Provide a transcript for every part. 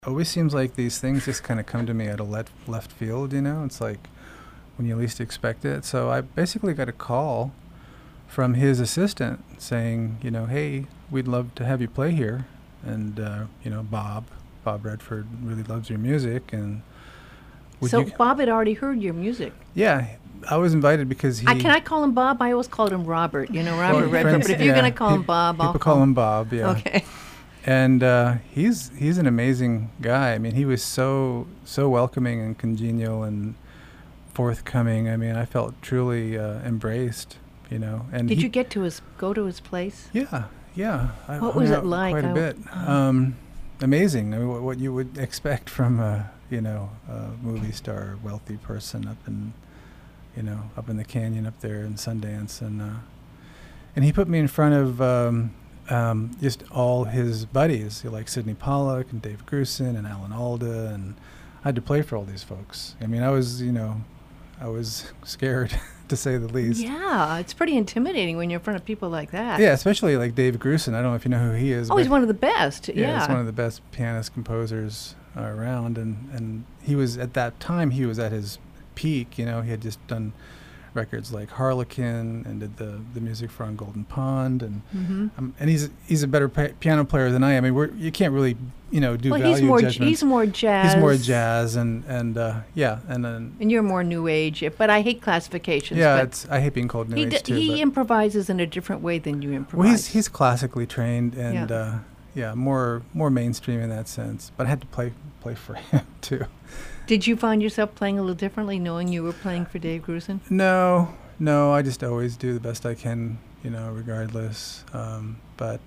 Always seems like these things just kind of come to me at a left field, you know? It's like when you least expect it. So I basically got a call from his assistant saying, you know, hey, we'd love to have you play here. And, you know, Bob Redford really loves your music. And would So you, Bob had already heard your music. yeah, I was invited because he. Can I call him Bob? I always called him Robert. You know, Robert well, Redford. friends- But if you're yeah, going to call him Bob, I'll people call him Bob, yeah. Okay. And he's an amazing guy. I mean, he was so welcoming and congenial and forthcoming. I mean, I felt truly embraced, you know. And Did you get to go to his place? Yeah. I What hung was it out like? Quite a bit. Amazing. I mean, what you would expect from a movie star, wealthy person up in the canyon up there in Sundance, and he put me in front of just all his buddies, like Sidney Pollack and Dave Grusin and Alan Alda, and I had to play for all these folks. I mean, I was scared to say the least. Yeah, it's pretty intimidating when you're in front of people like that. Yeah, especially like Dave Grusin. I don't know if you know who he is. Oh, he's one of the best. Yeah, he's one of the best pianist composers around, and he was at that time he was at his peak. You know, he had just done records like Harlequin and did the music for On Golden Pond, and and he's a better piano player than I am. I mean, you can't really do value judgments. He's more jazz. He's more jazz, and you're more new age. But I hate classifications. Yeah, I hate being called new age too. He improvises in a different way than you improvise. Well, he's classically trained and more mainstream in that sense. But I had to play for him too. Did you find yourself playing a little differently, knowing you were playing for Dave Grusin? No, I just always do the best I can, regardless. But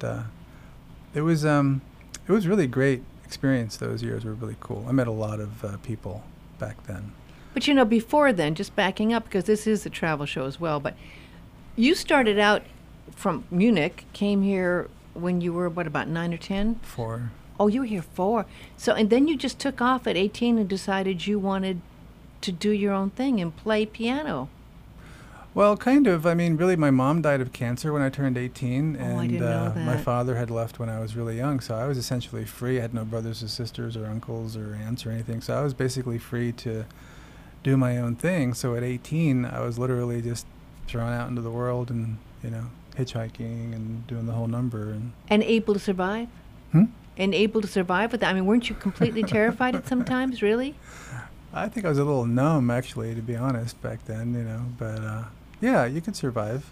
it was really great experience. Those years were really cool. I met a lot of people back then. But before then, just backing up, because this is a travel show as well, but you started out from Munich, came here when you were, about 9 or 10? 4. Oh, you were here 4. So, and then you just took off at 18 and decided you wanted to do your own thing and play piano. Well, kind of. I mean, really, my mom died of cancer when I turned 18, and I didn't know that. My father had left when I was really young, so I was essentially free. I had no brothers or sisters or uncles or aunts or anything, so I was basically free to do my own thing. So at 18, I was literally just thrown out into the world and, hitchhiking and doing the whole number. And able to survive? And able to survive with that? I mean, weren't you completely terrified at sometimes, really? I think I was a little numb, actually, to be honest, back then, But, yeah, you could survive,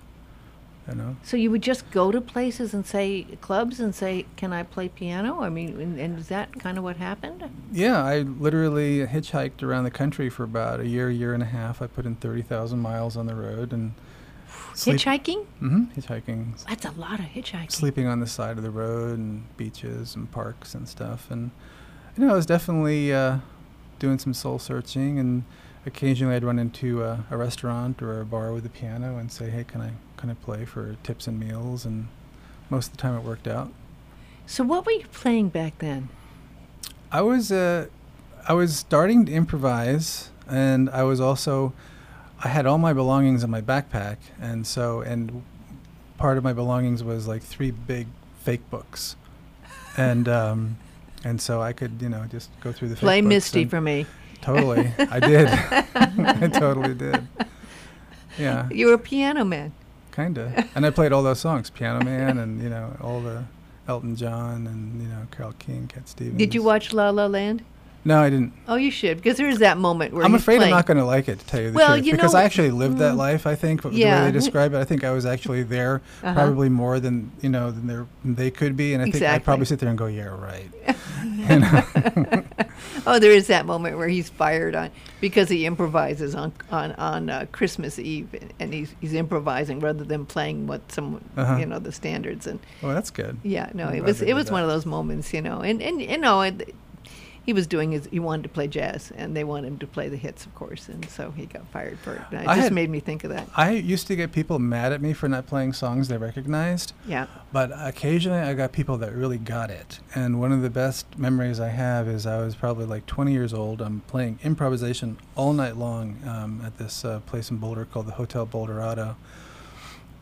So you would just go to places and clubs and say, can I play piano? I mean, and is that kind of what happened? Yeah, I literally hitchhiked around the country for about a year and a half. I put in 30,000 miles on the road and... Hitchhiking? Mm-hmm, hitchhiking. That's a lot of hitchhiking. Sleeping on the side of the road and beaches and parks and stuff. And, I was definitely doing some soul searching, and occasionally I'd run into a restaurant or a bar with a piano and say, hey, can I play for tips and meals? And most of the time it worked out. So what were you playing back then? I was starting to improvise, and I was also... I had all my belongings in my backpack, and part of my belongings was like 3 big fake books, and so I could just go through the play fake books. Play Misty for me. Totally, I did. I totally did. Yeah. You were a piano man. Kinda, and I played all those songs, Piano Man, and all the Elton John and Carole King, Cat Stevens. Did you watch La La Land? No, I didn't. Oh, you should, because there is that moment where I'm afraid playing. I'm not going to like it, to tell you the truth, because I actually lived that life. I think the way they describe it, I think I was actually there probably more than they could be, and I think I'd probably sit there and go, "Yeah, right." Oh, there is that moment where he's fired on because he improvises on Christmas Eve, and he's improvising rather than playing what some the standards. And well, that's good. Yeah, no, it was one of those moments, and he was he wanted to play jazz, and they wanted him to play the hits, of course, and so he got fired for it. And it just made me think of that. I used to get people mad at me for not playing songs they recognized. Yeah. But occasionally I got people that really got it. And one of the best memories I have is I was probably like 20 years old. I'm playing improvisation all night long at this place in Boulder called the Hotel Boulderado.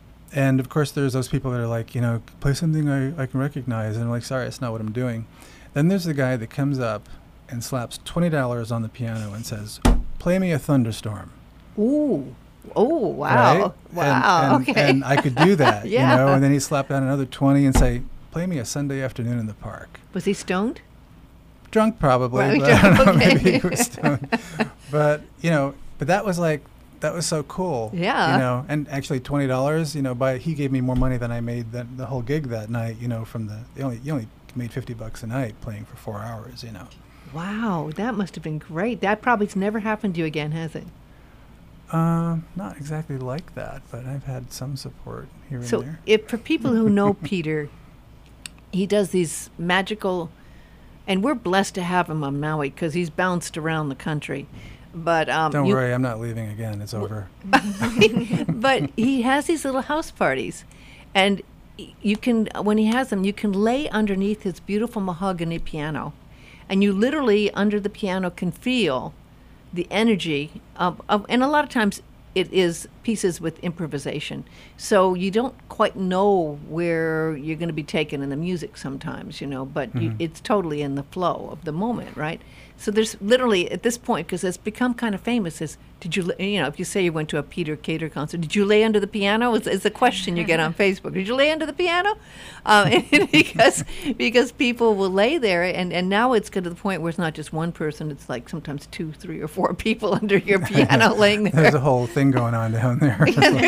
And of course, there's those people that are like, play something I can recognize. And I'm like, sorry, that's not what I'm doing. Then there's the guy that comes up and slaps $20 on the piano and says, "Play me a thunderstorm." Ooh. Oh, wow. Right? Wow. And, okay. and I could do that, Yeah. you know, and then he'd slap down another 20 and say, "Play me a Sunday afternoon in the park." Was he stoned? Drunk probably, Right, but I don't know, okay. maybe he was stoned. But, you know, but that was so cool. Yeah. You know, and actually $20, you know, he gave me more money than I made the whole gig that night, you know, you only made $50 a night playing for 4 hours, you know. Wow, that must have been great. That probably's never happened to you again, has it? Not exactly like that, but I've had some support here and So, there. for people who know Peter, he does these magical, and we're blessed to have him on Maui because he's bounced around the country. But Don't worry, I'm not leaving again. It's over. But he has these little house parties, and you can, when he has them, you can lay underneath his beautiful mahogany piano, and you literally under the piano can feel the energy of and a lot of times it is pieces with improvisation, so you don't quite know where you're going to be taken in the music sometimes, you know, but it's totally in the flow of the moment, right? So there's literally at this point, because it's become kind of famous, is did you, you know, if you say you went to a Peter Cater concert, did you lay under the piano? Is the question you get on Facebook. Did you lay under the piano? Because people will lay there, and now it's get to the point where it's not just one person, it's like sometimes 2, 3, or 4 people under your piano laying there. There's a whole thing going on down there.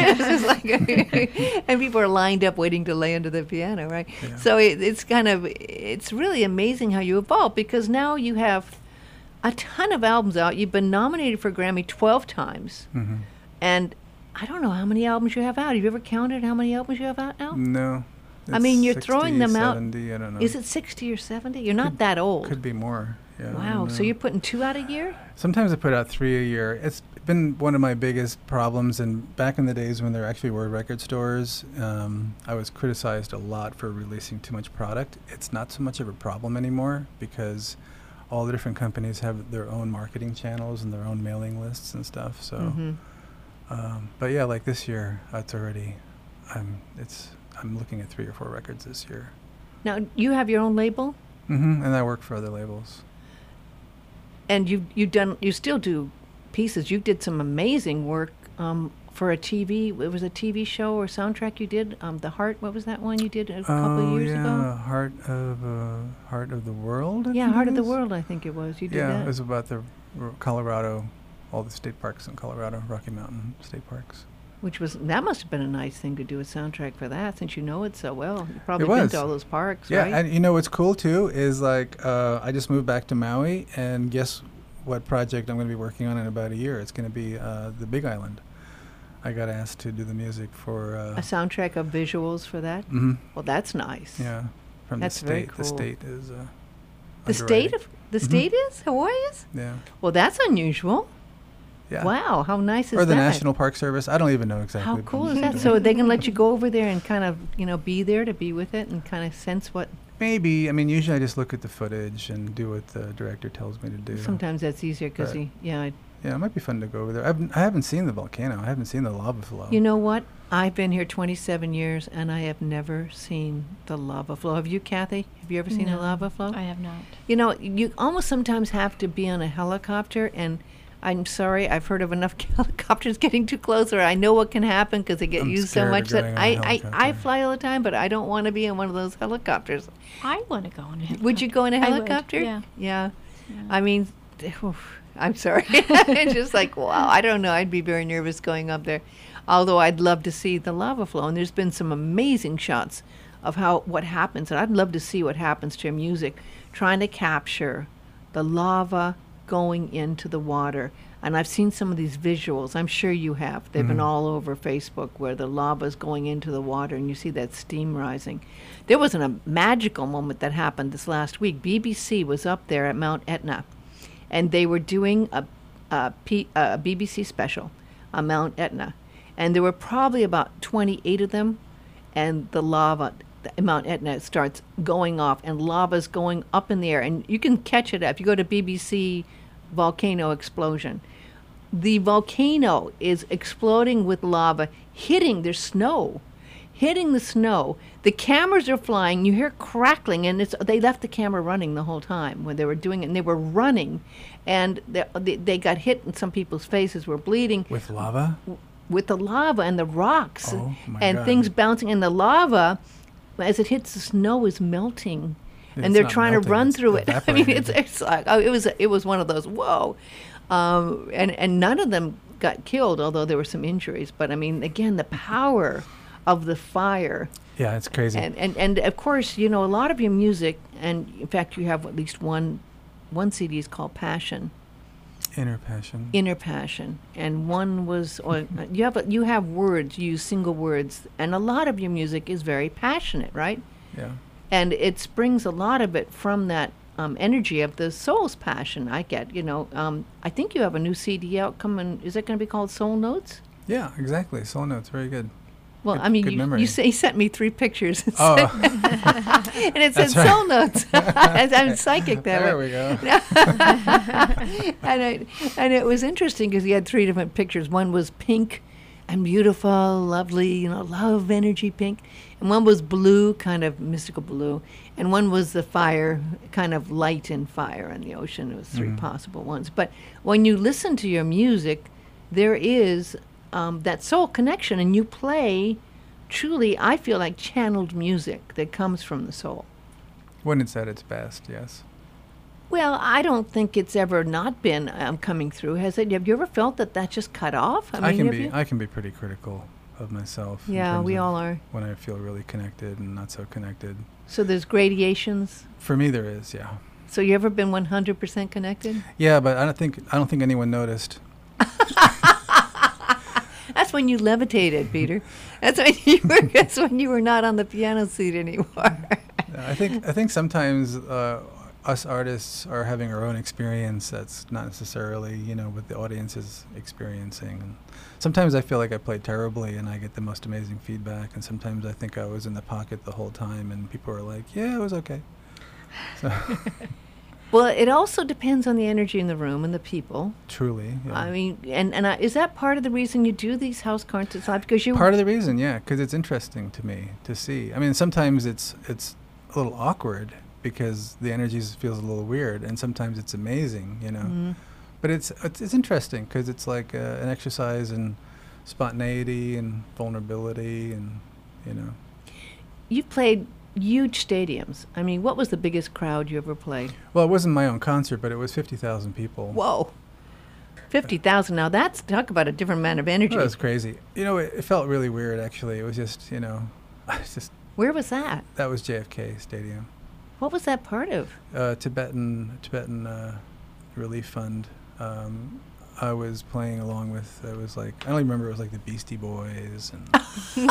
And people are lined up waiting to lay under the piano, right? Yeah. So it's really amazing how you evolve, because now you have a ton of albums out. You've been nominated for a Grammy 12 times. Mm-hmm. And I don't know how many albums you have out. Have you ever counted how many albums you have out now? No. I mean, you're 60, throwing them out. 70, I don't know. Is it 60 or 70? You're not that old. Could be more. Yeah, I Wow. don't So know. you're putting 2 out a year? Sometimes I put out 3 a year. It's been one of my biggest problems. And back in the days when there actually were record stores, I was criticized a lot for releasing too much product. It's not so much of a problem anymore because all the different companies have their own marketing channels and their own mailing lists and stuff. So, but yeah, like this year, it's already, I'm looking at 3 or 4 records this year. Now, you have your own label? And I work for other labels. And you still do pieces. You did some amazing work for a TV. It was a TV show or soundtrack you did. The Heart. What was that one you did a couple of years ago? Heart of the World. I Yeah, think Heart it of the is. World. I think it was. You did Yeah, that. it was about the Colorado, all the state parks in Colorado, Rocky Mountain State Parks. That must have been a nice thing to do a soundtrack for that, since you know it so well. You've probably It been was. to all those parks, Yeah, right? and you know what's cool too is like I just moved back to Maui, and guess what project I'm going to be working on in about a year? It's going to be the Big Island. I got asked to do the music for A soundtrack of visuals for that. mhm. Well, that's nice. Yeah, from That's the very state. cool. The state is The state underwriting. of the state is Hawaii is. Yeah, Well, that's unusual. yeah. Wow, how nice is Or the that? National Park Service. I don't even know exactly. How but cool I'm is just that? doing So it. they can let you go over there and kind of, be there to be with it and kind of sense what. Maybe. I mean, usually I just look at the footage and do what the director tells me to do. Sometimes that's easier because But- yeah. Yeah, it might be fun to go over there. I haven't seen the volcano. I haven't seen the lava flow. You know what? I've been here 27 years and I have never seen the lava flow. Have you, Kathy? Have you ever seen a No, lava flow? I have not. You almost sometimes have to be on a helicopter, and I'm sorry, I've heard of enough helicopters getting too close, or I know what can happen because they get I'm used so scared of much that going on a I helicopter. fly all the time, but I don't want to be in one of those helicopters. I want to go on a helicopter. Would you go in a I would, helicopter? yeah. Yeah. Yeah. I mean, I'm sorry. It's just like, wow, I don't know. I'd be very nervous going up there. Although I'd love to see the lava flow. And there's been some amazing shots of what happens. And I'd love to see what happens to your music, trying to capture the lava going into the water. And I've seen some of these visuals. I'm sure you have. They've been all over Facebook where the lava's going into the water and you see that steam rising. There was a magical moment that happened this last week. BBC was up there at Mount Etna, and they were doing a BBC special on Mount Etna. And there were probably about 28 of them, and the lava, Mount Etna, starts going off, and lava's going up in the air. And you can catch it if you go to BBC volcano explosion. The volcano is exploding with lava, hitting, there's snow, hitting the snow. The cameras are flying. You hear crackling, and they left the camera running the whole time when they were doing it. And they were running, and they got hit, and some people's faces were bleeding. With lava? With the lava and the rocks, Oh, my and God. things bouncing. And the lava, as it hits the snow, is melting. It's And they're not trying melting, to run it's through it. I mean, evaporating. it's like it was one of those whoa, and none of them got killed, although there were some injuries. But I mean, again, the power of the fire, Yeah, it's crazy. and of course, you know, a lot of your music, and in fact, you have at least one CD is called Passion, Inner passion. Inner Passion, and one was you have words, you use single words, and a lot of your music is very passionate, right? Yeah. And it springs a lot of it from that energy of the soul's passion. I get, you know. I think you have a new CD out coming. Is it going to be called Soul Notes? Yeah, exactly. Soul Notes, very good. Well, Good- I mean, good memory. you sent me 3 pictures. It Oh, said- and it said That's right. Soul Notes. I'm psychic that there way. we go. And it was interesting because he had 3 different pictures. One was pink and beautiful, lovely, you know, love energy pink. And one was blue, kind of mystical blue. And one was the fire, kind of light and fire in the ocean. It was 3 possible ones. But when you listen to your music, there is that soul connection, and you play truly, I feel like, channeled music that comes from the soul. When it's at its best, yes. Well, I don't think it's ever not been coming through, has it? Have you ever felt that just cut off? I can have be you? I can be pretty critical of myself. in Yeah, terms we of all are. When I feel really connected and not so connected. So there's gradations. For me, there is, yeah. So you ever been 100% connected? Yeah, but I don't think anyone noticed. That's when you levitated, Peter. That's when you were not on the piano seat anymore. I think sometimes us artists are having our own experience that's not necessarily, you know, what the audience is experiencing. And sometimes I feel like I play terribly and I get the most amazing feedback, and sometimes I think I was in the pocket the whole time and people are like, yeah, it was okay. So Well, it also depends on the energy in the room and the people. truly, yeah. I mean, and is that part of the reason you do these house concerts live? Because you Part of the reason, yeah, because it's interesting to me to see. I mean, sometimes it's a little awkward because the energy feels a little weird, and sometimes it's amazing, you know. Mhm. But it's interesting because it's like an exercise in spontaneity and vulnerability, and you know. You've played huge stadiums. I mean, what was the biggest crowd you ever played? Well, it wasn't my own concert, but it was 50,000 people. Whoa. 50,000. Now that's, talk about a different amount of energy. That was crazy. You know, it felt really weird actually. It was just, you know, Where was that? that was JFK Stadium. What was that part of? Tibetan Relief Fund. I was playing along with, it was like, I only remember it was like the Beastie Boys and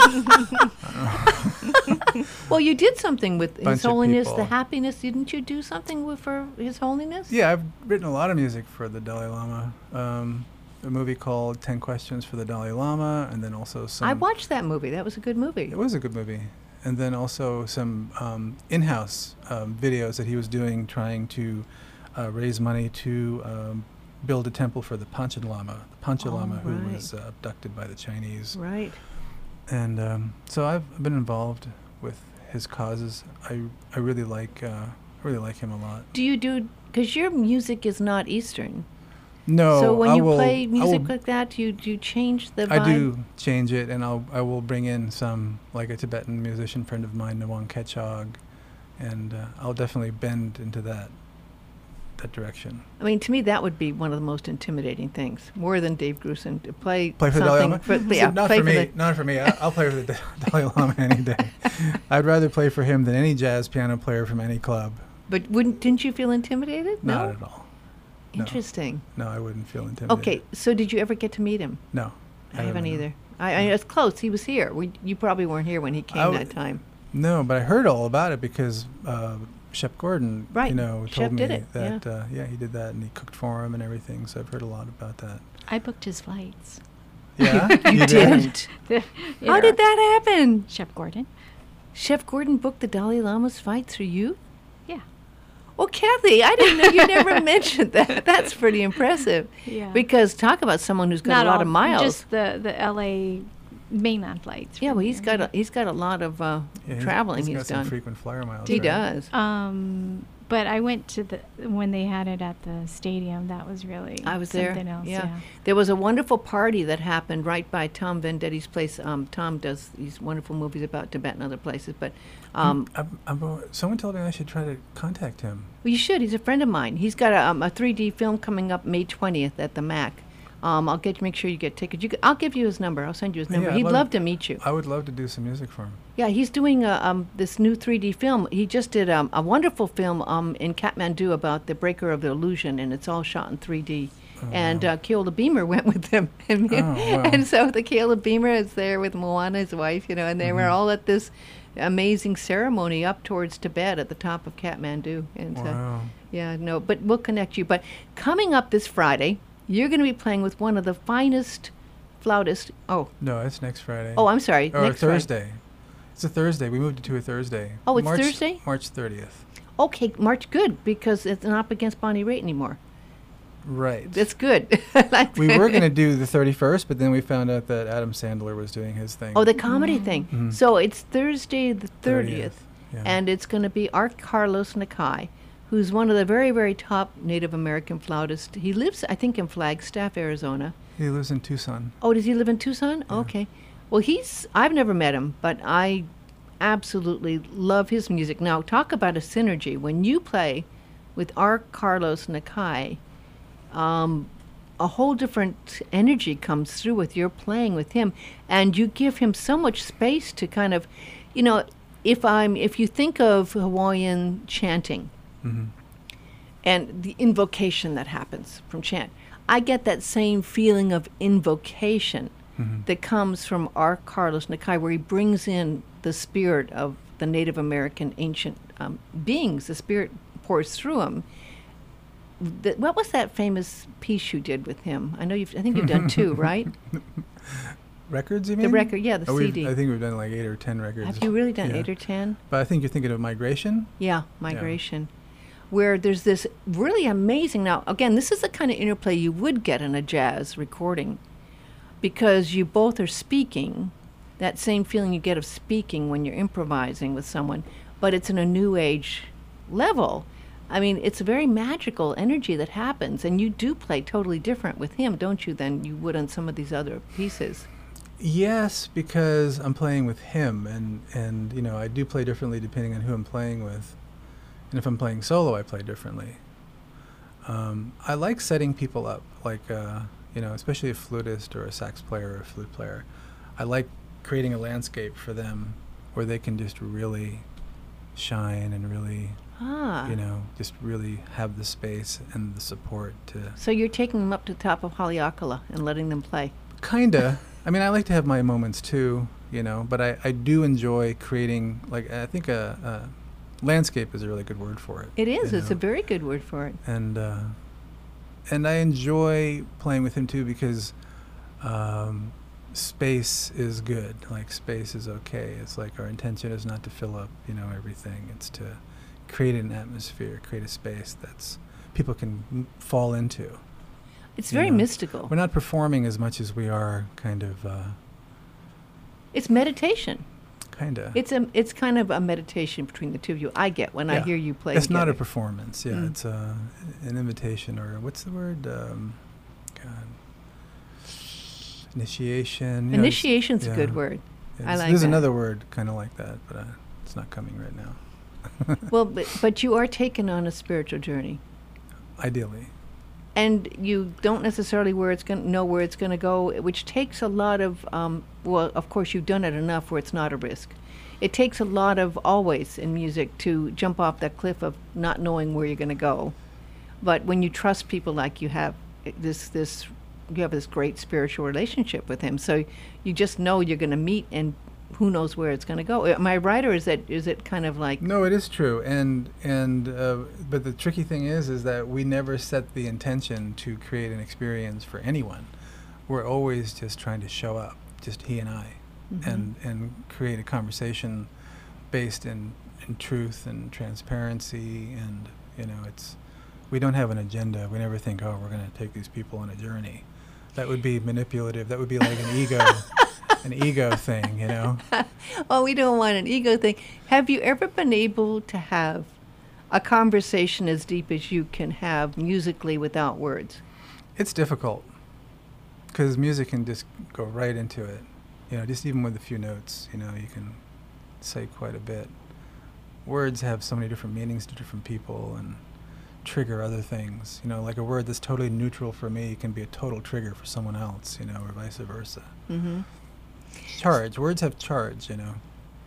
Well, you did something with Bunch His of Holiness, the people. Happiness. Didn't you do something for His Holiness? yeah, I've written a lot of music for the Dalai Lama. A movie called 10 Questions for the Dalai Lama, and then also some. I watched that movie. That was a good movie. It was a good movie. And then also some in-house videos that he was doing trying to raise money to build a temple for the Panchen Lama. The Panchen Oh, Lama, who right. was abducted by the Chinese. Right. And so I've been involved with his causes. I really like him a lot. Do you do, because your music is not Eastern. No, So when I you will- play I music will- like that, do you change the vibe? I do change it, and I will bring in some, like a Tibetan musician friend of mine, Nawang Khechog, and I'll definitely bend into that direction. I mean, to me, that would be one of the most intimidating things, more than Dave Grusin, to play Play for the Dalai something. Lama? For, See, yeah, not play for me. the, Not for me. I'll play for the Dalai Lama any day. I'd rather play for him than any jazz piano player from any club. But didn't you feel intimidated? Not No? at all. No. Interesting. No, I wouldn't feel intimidated. Okay, so did you ever get to meet him? No. I haven't no. either. I it's close. He was here. You probably weren't here when he came I that time. No, but I heard all about it because Shep Gordon, Right. you know, Shep told me did it, that yeah, he did that, and he cooked for him and everything. So I've heard a lot about that. I booked his flights. Yeah, You did? How did that happen? Shep Gordon? Chef Gordon booked the Dalai Lama's fight through you? Yeah. Well, Kathy, I didn't know you never mentioned that. That's pretty impressive. Yeah. Because talk about someone who's got Not a lot all, of miles. Just the LA mainland flights. Yeah, from well, here. he's got a lot of traveling He's he's got some done. frequent flyer miles. He right? does. But I went to when they had it at the stadium. That was really I was there. something else. Yeah. There was a wonderful party that happened right by Tom Vendetti's place. Tom does these wonderful movies about Tibet and other places. But Someone told me I should try to contact him. well, you should. He's a friend of mine. He's got a 3D film coming up May 20th at the MAC. I'll make sure you get tickets. I'll give you his number. I'll send you his number. Yeah, He'd love to meet you. I would love to do some music for him. Yeah, he's doing this new 3D film. He just did a wonderful film in Kathmandu about the Breaker of the Illusion, and it's all shot in 3D. And Keola Beamer went with him, and, wow. and so the Keola Beamer is there with Moana, his wife, and they were all at this amazing ceremony up towards Tibet at the top of Kathmandu. And Wow. but we'll connect you. But coming up this Friday, you're going to be playing with one of the finest flautists. Oh, No, it's next Friday. I'm sorry. Or next Friday. Thursday. It's a Thursday. We moved it to a Thursday. Oh, it's Thursday? March 30th. Okay, March, good, because it's not up against Bonnie Raitt anymore. Right. That's good. We were going to do the 31st, but then we found out that Adam Sandler was doing his thing. Oh, the comedy thing. Mhm. So it's Thursday the 30th, Yeah. and it's going to be Art Carlos Nakai, who's one of the very, very top Native American flautists. He lives, I think, in Flagstaff, Arizona. He lives in Tucson. Oh, does he live in Tucson? Okay. Well, I've never met him, but I absolutely love his music. Now, talk about a synergy. When you play with Art Carlos Nakai, a whole different energy comes through with your playing with him, and you give him so much space to kind of, if you think of Hawaiian chanting Hmm. and the invocation that happens from chant, I get that same feeling of invocation Hmm. that comes from Art Carlos Nakai, where he brings in the spirit of the Native American ancient beings. The spirit pours through him. What was that famous piece you did with him? I think you've done two, right? Records, you mean? The record, yeah, the CD. I think we've done like 8 or 10 records. Have you really done Yeah. 8 or 10? But I think you're thinking of Migration. Yeah, Migration. Where there's this really amazing, now again, this is the kind of interplay you would get in a jazz recording, because you both are speaking, that same feeling you get of speaking when you're improvising with someone, but it's in a new age level. I mean, it's a very magical energy that happens, and you do play totally different with him, don't you, than you would on some of these other pieces? Yes, because I'm playing with him, and I do play differently depending on who I'm playing with. And if I'm playing solo, I play differently. I like setting people up, like, especially a flutist or a sax player or a flute player. I like creating a landscape for them where they can just really shine and really, just really have the space and the support to... So you're taking them up to the top of Haleakala and letting them play? Kinda. I mean, I like to have my moments too, but I do enjoy creating, like, I think a landscape is a really good word for it. It is. It's a very good word for it. And I enjoy playing with him too because space is good. Like, space is okay. It's like our intention is not to fill up, everything. It's to create an atmosphere, create a space that's people can fall into. It's very mystical. We're not performing as much as we are kind of... it's meditation. Kinda. It's kind of a meditation between the two of you. I get when I hear you play. It's not a together. performance. Yeah, it's an invitation, or what's the word? Initiation. Initiation's a good word. I like There's that. another word kind of like that, but it's not coming right now. Well, but you are taken on a spiritual journey, Ideally. and you don't necessarily know where it's going to go, which takes a lot of. Well, of course, you've done it enough where it's not a risk. It takes a lot of always in music to jump off that cliff of not knowing where you're going to go. But when you trust people like you have this great spiritual relationship with him, so you just know you're going to meet, and who knows where it's going to go. Am I right, or is it kind of like? No, it is true, and but the tricky thing is that we never set the intention to create an experience for anyone. We're always just trying to show up, just he and I, and create a conversation based in truth and transparency, and we don't have an agenda. We never think, we're going to take these people on a journey. That would be manipulative. That would be like an ego. an ego thing, you know. Well, we don't want an ego thing. Have you ever been able to have a conversation as deep as you can have musically without words? It's difficult because music can just go right into it. You know, just even with a few notes, you know, you can say quite a bit. Words have so many different meanings to different people and trigger other things. You know, like a word that's totally neutral for me can be a total trigger for someone else, you know, or vice versa. Mm-hmm. Charge. Words have charge, you know.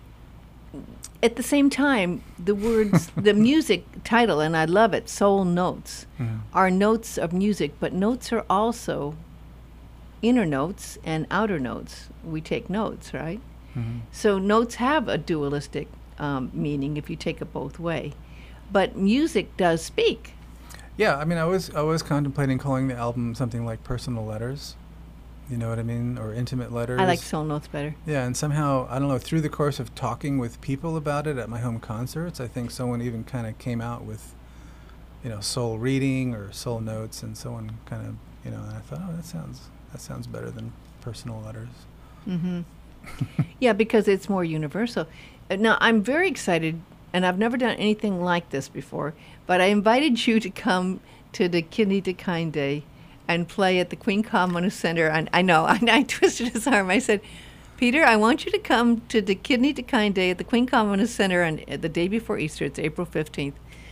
At the same time, the words, the music title, and I love it, Soul Notes, are notes of music, but notes are also inner notes and outer notes. We take notes, right? Mm-hmm. So notes have a dualistic meaning if you take it both way. But music does speak. Yeah, I mean, I was contemplating calling the album something like Personal Letters. You know what I mean? Or Intimate Letters. I like Soul Notes better. Yeah, and somehow, I don't know, through the course of talking with people about it at my home concerts, I think someone even kind of came out with, you know, soul reading or soul notes, and someone kind of, you know, and I thought, oh, that sounds better than Personal Letters. Mm-hmm. Yeah, because it's more universal. Now, I'm very excited, and I've never done anything like this before, but I invited you to come to the Kidney to Kind Day and play at the Queen Common Center. And I know, I twisted his arm. I said, Peter, I want you to come to the Kidney to Kind Day at the Queen Common Center on the day before Easter. It's April 15th,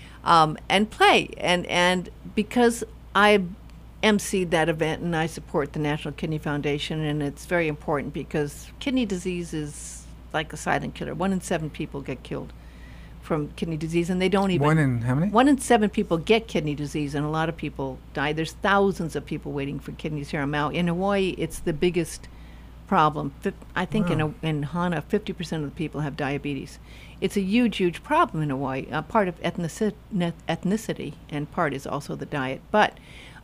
and play. And because I emceed that event and I support the National Kidney Foundation, and it's very important because kidney disease is like a silent killer. 1 in 7 people get killed from kidney disease, and they don't even... 1 in how many? 1 in 7 people get kidney disease, and a lot of people die. There's thousands of people waiting for kidneys here on Maui. In Hawaii, it's the biggest problem. I think Wow. in Hana, 50% of the people have diabetes. It's a huge, huge problem in Hawaii. Part of ethnicity, and part is also the diet. But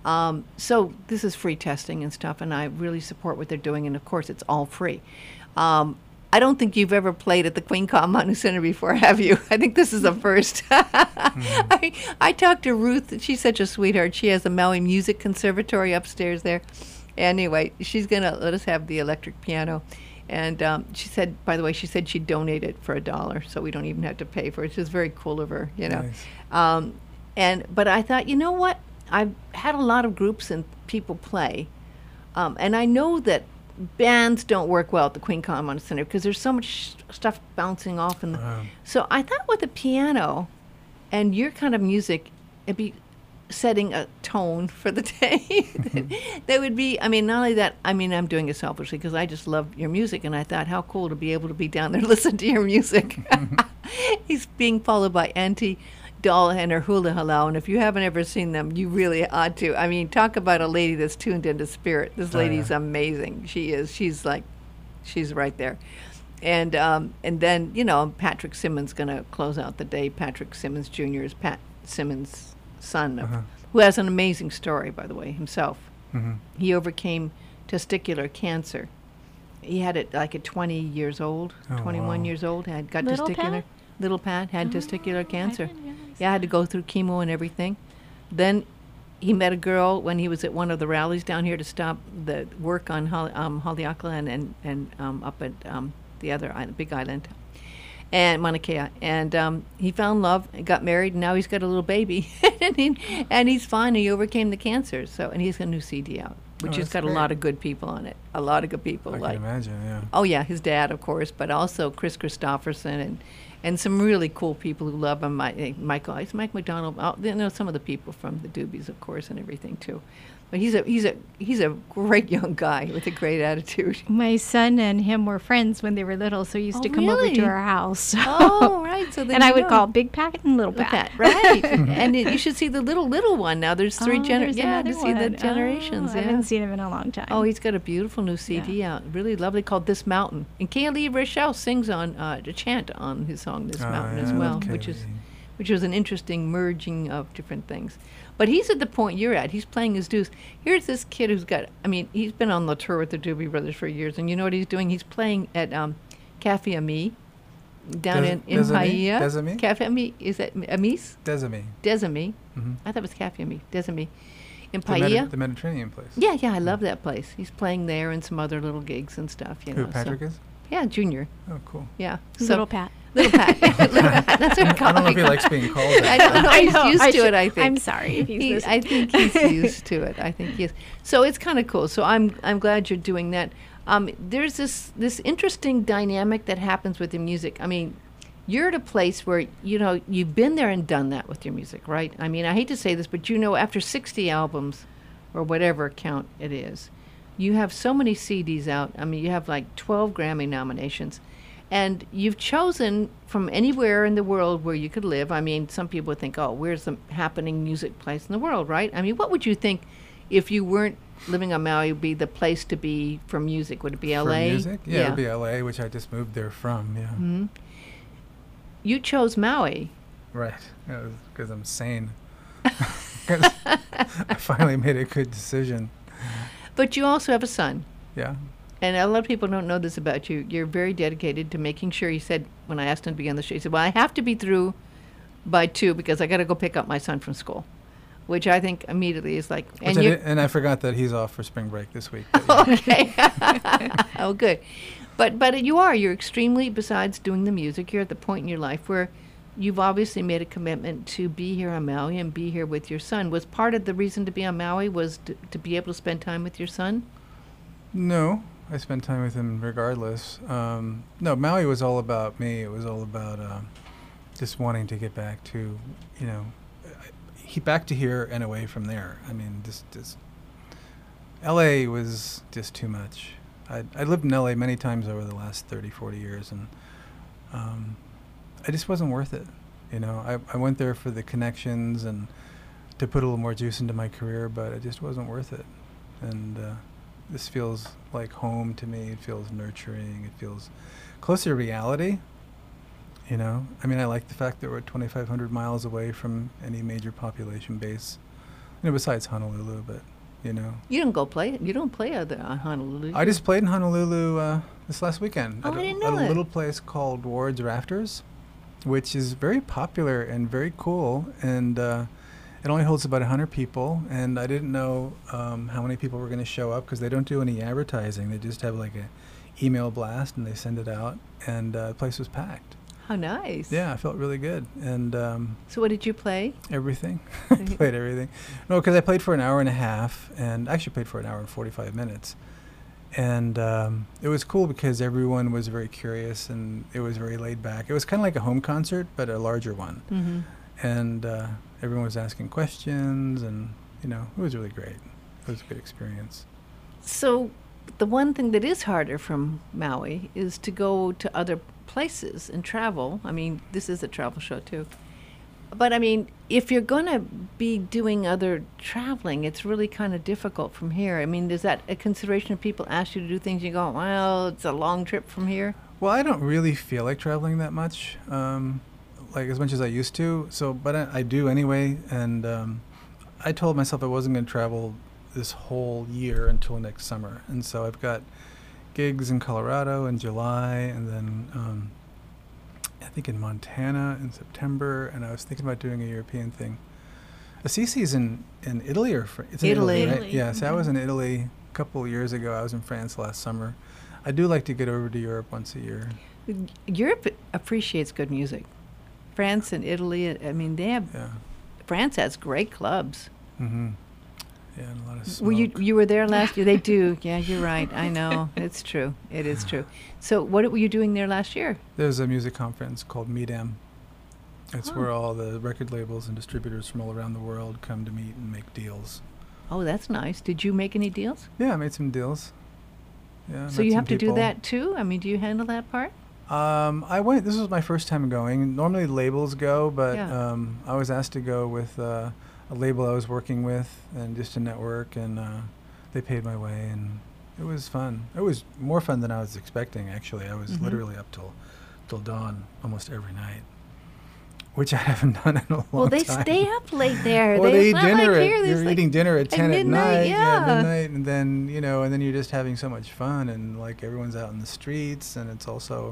so this is free testing and stuff, and I really support what they're doing, and of course it's all free. I don't think you've ever played at the Queen Common Center before, have you? I think this is a first. I talked to Ruth. She's such a sweetheart. She has a Maui Music Conservatory upstairs there. Anyway, she's going to let us have the electric piano. And she said, by the way, she said she'd donate it for $1, so we don't even have to pay for it. It's just very cool of her, you know. Nice. But I thought, you know what? I've had a lot of groups and people play. And I know that bands don't work well at the Queen Common Center because there's so much stuff bouncing off. So I thought with a piano and your kind of music, it'd be setting a tone for the day. That would be, I mean, not only that, I mean, I'm doing it selfishly because I just love your music, and I thought how cool to be able to be down there and listen to your music. He's being followed by Auntie Doll and her hula halau, and if you haven't ever seen them, you really ought to. I mean, talk about a lady that's tuned into spirit. This lady's amazing. She is. She's right there. And then, you know, Patrick Simmons going to close out the day. Patrick Simmons Jr. is Pat Simmons' son, who has an amazing story, by the way, himself. Mm-hmm. He overcame testicular cancer. He had it like at 20 years old, 21 years old. Got Little testicular. Pat? Little Pat had testicular cancer. I didn't realize Yeah, I had to go through chemo and everything. Then he met a girl when he was at one of the rallies down here to stop the work on Haleakala and up at the other island, Big Island, and Mauna Kea. And he found love, and got married, and now he's got a little baby. and he's fine. He overcame the cancer. So, and he's got a new CD out, which has that's got great. a lot of good people on it. A lot of good people. I like, can imagine, yeah. oh yeah, his dad, of course, but also Chris Christopherson and some really cool people who love him. Michael, it's Mike McDonald. You know, some of the people from the Doobies, of course, and everything too. But he's a great young guy with a great attitude. My son and him were friends when they were little, so he used to come over really? to our house. Oh, right. So then and I you would know. call Big Pat and Little Pat. Right. And you should see the little one now. There's three There's yeah, another to see the one. generations. I Yeah. haven't seen him in a long time. Oh, he's got a beautiful new CD out, really lovely, called This Mountain. And Kaylee Rochelle sings on a chant on his song This Mountain as yeah, well, okay. which was an interesting merging of different things. But he's at the point you're at. He's playing his dues. Here's this kid who's got, I mean, he's been on the tour with the Doobie Brothers for years, and you know what he's doing? He's playing at Cafe Ami down in Paia. Desami? Cafe Ami, is that Amis? Desami. Desami. Mm-hmm. I thought it was Cafe Ami. Desami. in The, Medi- Paia. the Mediterranean place. Yeah, yeah, I love that place. He's playing there and some other little gigs and stuff. You Who, know, Patrick so. is? Yeah, Junior. Oh, cool. Yeah, Little Pat. Little Pat. Little Pat. That's what we call I don't know if he him. likes being called that. I don't know. He's used to it, I think. I'm sorry if he's I listening. think he's used to it. I think he is. So it's kind of cool. So I'm glad you're doing that. There's this interesting dynamic that happens with your music. I mean, you're at a place where you've been there and done that with your music, right? I mean, I hate to say this, but after 60 albums, or whatever count it is, you have so many CDs out. I mean, you have like 12 Grammy nominations. And you've chosen from anywhere in the world where you could live. I mean, some people would think, oh, where's the happening music place in the world, right? I mean, what would you think if you weren't living on Maui would be the place to be for music? Would it be For LA? music? Yeah, it'd be LA, which I just moved there from, yeah. Hmm. You chose Maui. Right. Because I'm sane. 'Cause I finally made a good decision. But you also have a son. Yeah. And a lot of people don't know this about you. You're very dedicated to making sure. You said, when I asked him to be on the show, he said, well, I have to be through by 2 because I got to go pick up my son from school, which I think immediately is like. And I forgot that he's off for spring break this week. But yeah. Okay. Oh, good. But you're extremely, besides doing the music, you're at the point in your life where you've obviously made a commitment to be here on Maui and be here with your son. Was part of the reason to be on Maui was to be able to spend time with your son? No, I spent time with him regardless. No, Maui was all about me. It was all about just wanting to get back to, back to here and away from there. I mean, just L.A. was just too much. I lived in L.A. many times over the last 30, 40 years, and I just wasn't worth it. I went there for the connections and to put a little more juice into my career, but it just wasn't worth it. And this feels like home to me. It feels nurturing. It feels closer to reality. I mean, I like the fact that we're 2,500 miles away from any major population base, besides Honolulu, but, You don't go play. You don't play on Honolulu. I just played in Honolulu this last weekend Oh, at I didn't know a it. little place called Ward's Rafters, which is very popular and very cool, and it only holds about 100 people, and I didn't know how many people were going to show up because they don't do any advertising. They just have like a email blast and they send it out, and the place was packed. How nice. Yeah, I felt really good, and So what did you play? everything. I played everything. No, because I played for an hour and a half, and actually played for an hour and 45 minutes. And it was cool because everyone was very curious, and it was very laid back. It was kind of like a home concert, but a larger one. Mm-hmm. And everyone was asking questions, and, it was really great. It was a good experience. So the one thing that is harder from Maui is to go to other places and travel. I mean, this is a travel show too. But I mean, if you're going to be doing other traveling, it's really kind of difficult from here. I mean, is that a consideration if people ask you to do things, you go, well, it's a long trip from here? Well, I don't really feel like traveling that much, like as much as I used to. So, but I do anyway. And I told myself I wasn't going to travel this whole year until next summer. And so I've got gigs in Colorado in July, and then I think in Montana in September. And I was thinking about doing a European thing. Assisi's in Italy, or it's in Italy. right? Italy. Yes, I was in Italy a couple of years ago. I was in France last summer. I do like to get over to Europe once a year. Europe appreciates good music. France and Italy, I mean, Yeah. France has great clubs. Mm-hmm. Yeah, and a lot of smoke. Were you were there last year? They do. Yeah, you're right. I know. It's true. It is true. So what were you doing there last year? There's a music conference called MEDAM. It's Oh. where all the record labels and distributors from all around the world come to meet and make deals. Oh, that's nice. Did you make any deals? Yeah, I made some deals. Yeah. So met you some have to do people. that too? I mean, do you handle that part? I went. This was my first time going. Normally labels go, but Yeah. I was asked to go with a label I was working with, and just to network, and they paid my way, and it was fun. It was more fun than I was expecting. Actually, I was Mhm. literally up till dawn almost every night, which I haven't done in a long time. Well, they stay up late there. Well, they eat it's not dinner. like here. You're There's like- eating dinner at 10 at midnight, night. yeah. Midnight, and then and then you're just having so much fun, and like everyone's out in the streets, and it's also,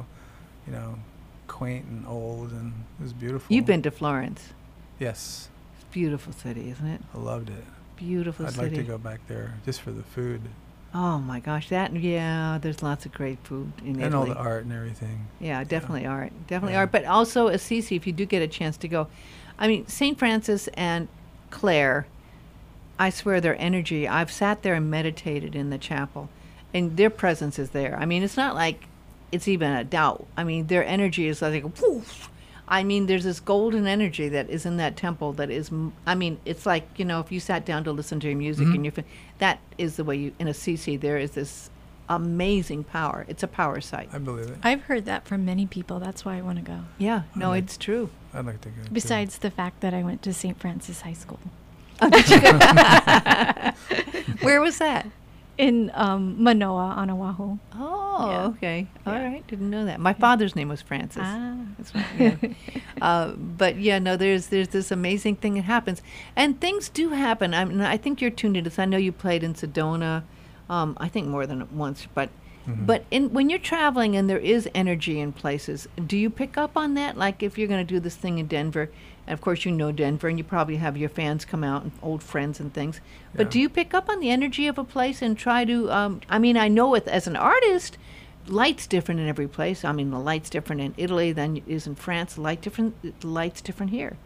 quaint and old, and it was beautiful. You've been to Florence. Yes, It's a beautiful city, isn't it? I loved it. beautiful I'd city. like to go back there just for the food Oh my gosh, there's lots of great food in and all Italy. the art and everything. Yeah, definitely art. Definitely Yeah. art. But also Assisi, if you do get a chance to go. I mean, St. Francis and Clare, I swear their energy, I've sat there and meditated in the chapel, and their presence is there. I mean, it's not like it's even a doubt. I mean, their energy is like, woof. I mean, there's this golden energy that is in that temple that is, I mean, it's like, if you sat down to listen to your music and that is the way in Assisi, there is this amazing power. It's a power site. I believe it. I've heard that from many people. That's why I want to go. Yeah, no, like- it's true. I'd like to go. too. Besides the fact that I went to St. Francis High School Where was that? in Manoa on Oahu. Oh, Yeah. okay. All Yeah. right. Didn't know that. My father's name was Francis. Ah. That's right. Yeah. But yeah, no, there's this amazing thing that happens, and things do happen. I mean, I think you're tuned into this. I know you played in Sedona, I think more than once, but. But when you're traveling and there is energy in places, do you pick up on that? Like if you're going to do this thing in Denver, and of course you know Denver, and you probably have your fans come out and old friends and things. But Yeah. do you pick up on the energy of a place and try to? I mean, I know as an artist, light's different in every place. I mean, the light's different in Italy than it is in France. The light's different here.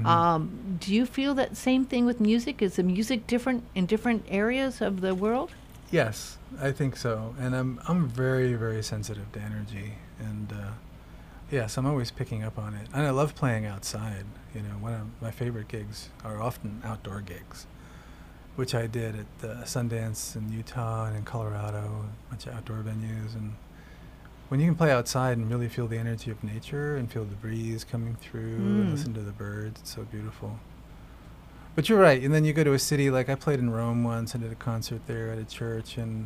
Do you feel that same thing with music? Is the music different in different areas of the world? Yes, I think so. And I'm very, very sensitive to energy. And yes, I'm always picking up on it. And I love playing outside. One of my favorite gigs are often outdoor gigs, which I did at Sundance in Utah and in Colorado, a bunch of outdoor venues. And when you can play outside and really feel the energy of nature and feel the breeze coming through and listen to the birds, it's so beautiful. But you're right. And then you go to a city, like I played in Rome once and did a concert there at a church, and,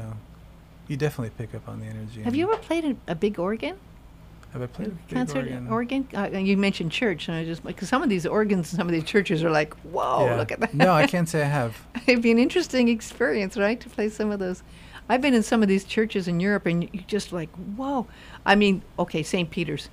you definitely pick up on the energy. Have you ever played a big organ? Have I played a big Concert organ? You mentioned church, and I just because some of these organs, some of these churches are like, whoa, Yeah. look at that. No, I can't say I have. It'd be an interesting experience, right, to play some of those. I've been in some of these churches in Europe, and you just like, whoa. I mean, okay, St. Peter's.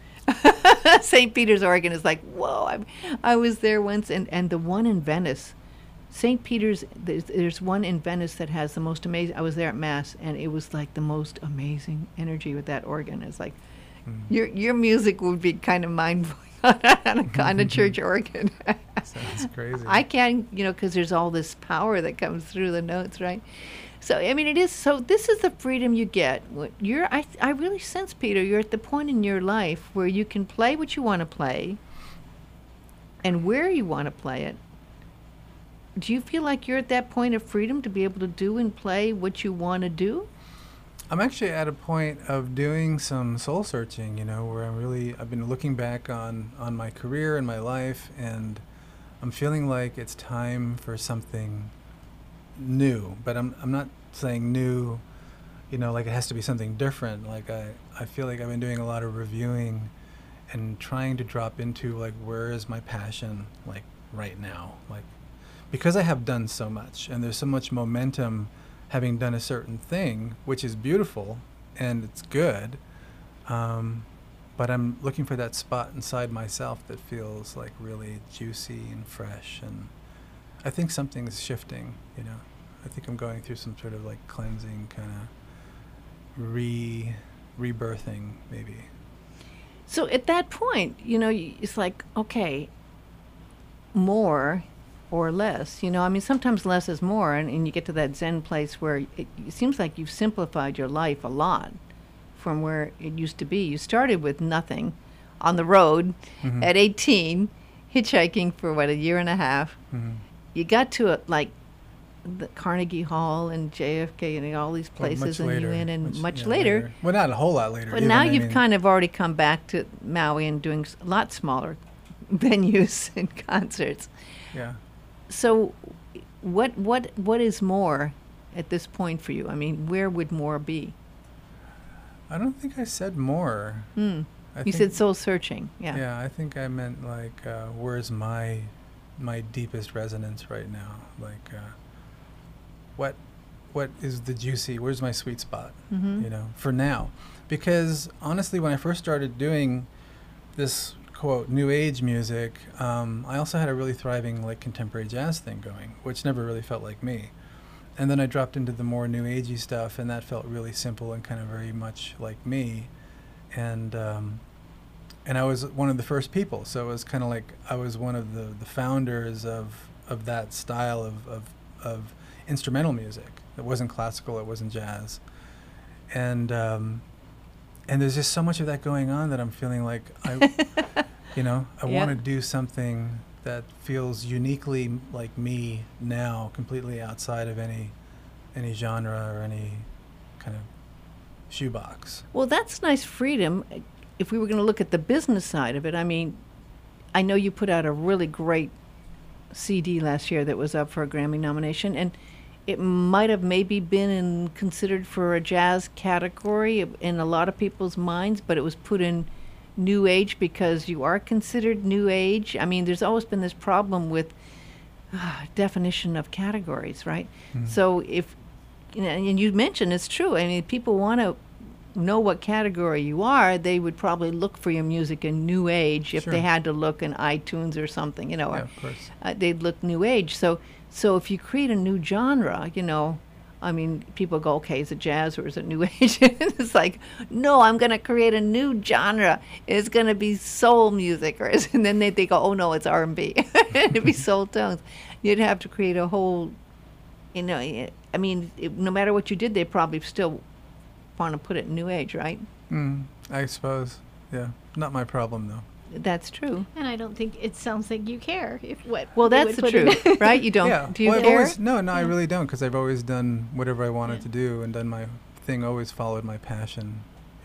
St. Peter's organ is like, whoa. I was there once, and the one in Venice, St. Peter's, there's one in Venice that has the most amazing, I was there at Mass, and it was like the most amazing energy with that organ. It's like, your music would be kind of mind-blowing on a church organ. Sounds crazy. I can't, because there's all this power that comes through the notes, right? So, I mean, it is, so this is the freedom you get. I really sense, Peter, you're at the point in your life where you can play what you want to play and where you want to play it. Do you feel like you're at that point of freedom to be able to do and play what you want to do? I'm actually at a point of doing some soul searching, where I've been looking back on my career and my life, and I'm feeling like it's time for something new. But I'm not saying new, like it has to be something different. Like I feel like I've been doing a lot of reviewing and trying to drop into like, where is my passion, like right now? Like, because I have done so much and there's so much momentum having done a certain thing, which is beautiful and it's good, but I'm looking for that spot inside myself that feels like really juicy and fresh, and I think something's shifting, I think I'm going through some sort of like cleansing, kind of rebirthing maybe. So at that point, it's like, okay, more or less, I mean, sometimes less is more, and you get to that Zen place where it seems like you've simplified your life a lot from where it used to be. You started with nothing on the road at 18, hitchhiking for a year and a half. You got to like the Carnegie Hall and JFK and all these places, and you in, and much later. Well, not a whole lot later. But now you've kind of already come back to Maui and doing a lot smaller venues and concerts. Yeah. So what is more at this point for you? I mean, where would more be? I don't think I said more. You think, said soul searching. Yeah. Yeah, I think I meant like, where's my deepest resonance right now? Like, what is the juicy? Where's my sweet spot? For now, because honestly, when I first started doing this quote new age music, I also had a really thriving like contemporary jazz thing going, which never really felt like me. And then I dropped into the more new agey stuff, and that felt really simple and kind of very much like me. And I was one of the first people, so it was kind of like I was one of the founders of that style of instrumental music. It wasn't classical, it wasn't jazz, and there's just so much of that going on that I'm feeling like I Yeah. want to do something that feels uniquely like me now, completely outside of any genre or any kind of shoebox. Well, that's nice freedom. If we were going to look at the business side of it, I mean, I know you put out a really great CD last year that was up for a Grammy nomination, and it might have maybe been considered for a jazz category in a lot of people's minds, but it was put in new age because you are considered new age. I mean, there's always been this problem with definition of categories, right? Mm. So if, and you mentioned it's true. I mean, people want to know what category you are, they would probably look for your music in new age if Sure. they had to look in iTunes or something, Yeah, or of course. they'd look new age. So if you create a new genre, I mean, people go, okay, is it jazz or is it new age? It's like, no, I'm going to create a new genre. It's going to be soul music, and then they go, oh no, it's R&B. It'd be soul tones. You'd have to create a whole, I mean, no matter what you did, they probably still want to put it in new age, right? I suppose. Yeah. Not my problem though. That's true. And I don't think it sounds like you care if what. Well, they that's would the put in. truth, right? You don't. Yeah. Do you Well, I've care? always, no, I Yeah. really don't, because I've always done whatever I wanted Yeah. to do and done my thing, always followed my passion,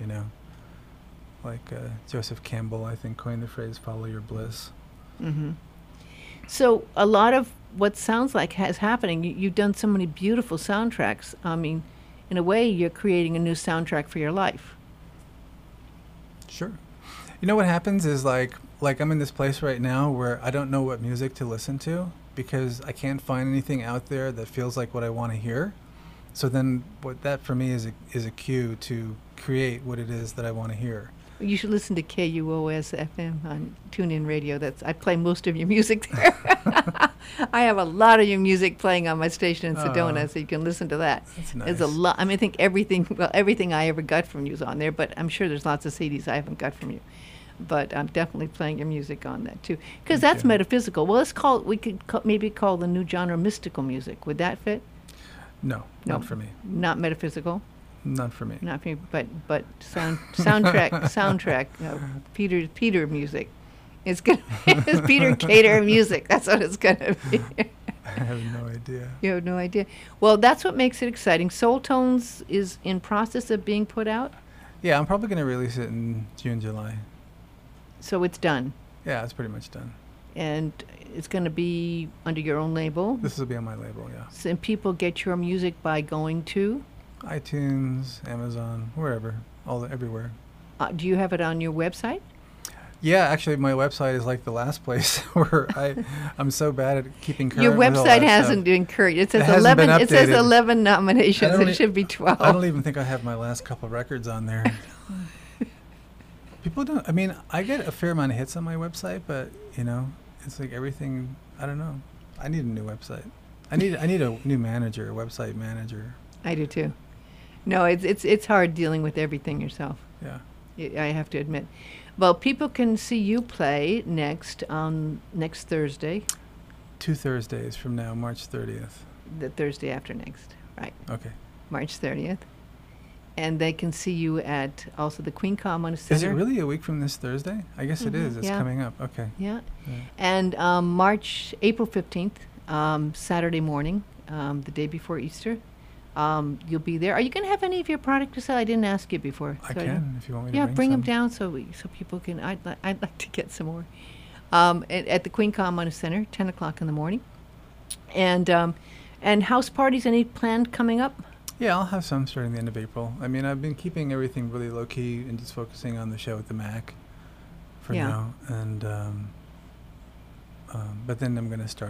Like Joseph Campbell, I think, coined the phrase "follow your bliss." Mm-hmm. So a lot of what sounds like is happening. You've done so many beautiful soundtracks. I mean, in a way, you're creating a new soundtrack for your life. Sure. You know what happens is like I'm in this place right now where I don't know what music to listen to because I can't find anything out there that feels like what I want to hear. So then what that for me is a cue to create what it is that I want to hear. You should listen to KUOS FM on TuneIn Radio. I play most of your music there. I have a lot of your music playing on my station in Sedona, Oh. so you can listen to that. That's There's a nice. lot. I mean, I think everything I ever got from you is on there, but I'm sure there's lots of CDs I haven't got from you. But I'm definitely playing your music on that too, because Thank that's you. metaphysical. Well, we could maybe call the new genre mystical music. Would that fit? No, No. not for me. Not metaphysical, Not for me. not for me, but soundtrack. Peter music. It's gonna it's Peter Cater music. That's what it's gonna be. I have no idea. You have no idea. Well, that's what makes it exciting. Soul Tones is in process of being put out, Yeah, I'm probably going to release it in June, July. so it's done, Yeah, it's pretty much done. and it's going to be under your own label. This will be on my label, yeah. And people get your music by going to. iTunes, Amazon, wherever, everywhere. Do you have it on your website? Yeah, actually, my website is like the last place where I'm so bad at keeping current. Your with all website that hasn't stuff. been current. It says It hasn't been 11. It says updated. 11 nominations. I don't It should be 12. I don't even think I have my last couple records on there. People don't. I mean, I get a fair amount of hits on my website, but it's like everything. I don't know. I need a new website. I need a new manager, a website manager. I do too. No, it's hard dealing with everything yourself. Yeah. I have to admit. Well, people can see you play next Thursday, 2 Thursdays from now, March 30th. the Thursday after next, right? Okay. March 30th. And they can see you at also the Queen Common Center. Is it really a week from this Thursday? I guess it Mhm. is. It's Yeah. coming up. Okay. Yeah. Yeah. And April 15th, Saturday morning, the day before Easter, you'll be there. Are you going to have any of your product to sell? I didn't ask you before. I so can if you want me to Yeah, bring them some. down so people can. I'd like to get some more. At the Queen Common Center, 10 o'clock in the morning, and house parties. Any planned coming up? Yeah, I'll have some starting the end of April. I mean, I've been keeping everything really low key and just focusing on the show at the Mac for Yeah. now. And but then I'm going to start up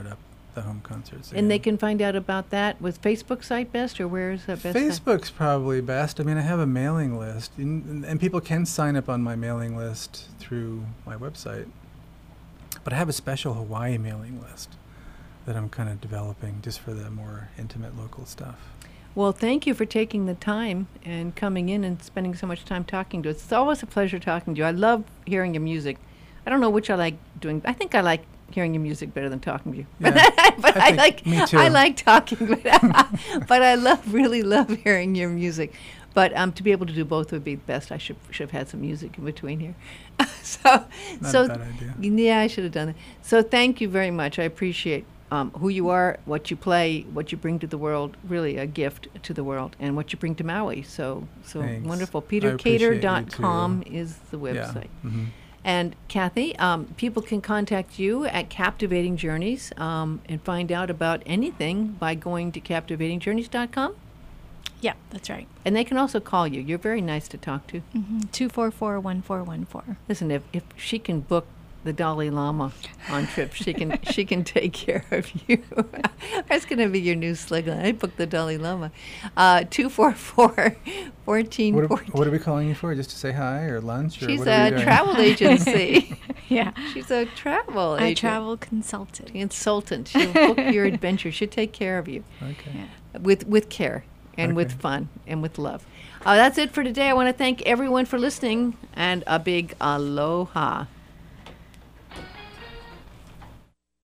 the home concerts. And they again. can find out about that with Facebook site best, or where is that best? Facebook's probably best. I mean, I have a mailing list, and people can sign up on my mailing list through my website. But I have a special Hawaii mailing list that I'm kind of developing just for the more intimate local stuff. Well, thank you for taking the time and coming in and spending so much time talking to us. It's always a pleasure talking to you. I love hearing your music. I don't know which I like doing. I think I like hearing your music better than talking to you. Yeah, But I I think like me too. I like talking, but I really love hearing your music. But to be able to do both would be best. I should have had some music in between here. Not a bad idea. Yeah, I should have done that. So thank you very much. I appreciate who you are, what you play, what you bring to the world. Really a gift to the world, and what you bring to Maui. So Thanks. wonderful. I appreciate you PeterCater.com too. is the website. Yeah. Mm-hmm. And Kathy, people can contact you at Captivating Journeys and find out about anything by going to captivatingjourneys.com. Yeah, that's right. And they can also call you. You're very nice to talk to. 244-1414. Listen, if she can book the Dalai Lama on trips, she can take care of you. That's going to be your new slogan. I booked the Dalai Lama. 244-1414. What are we calling you for? Just to say hi or lunch? Or She's what are we a doing? travel agency. Yeah. She's a travel I agent. travel consultant. Consultant. She'll book your adventure. She'll take care of you Okay. Yeah. with care and with Okay. fun and with love. That's it for today. I want to thank everyone for listening, and a big aloha.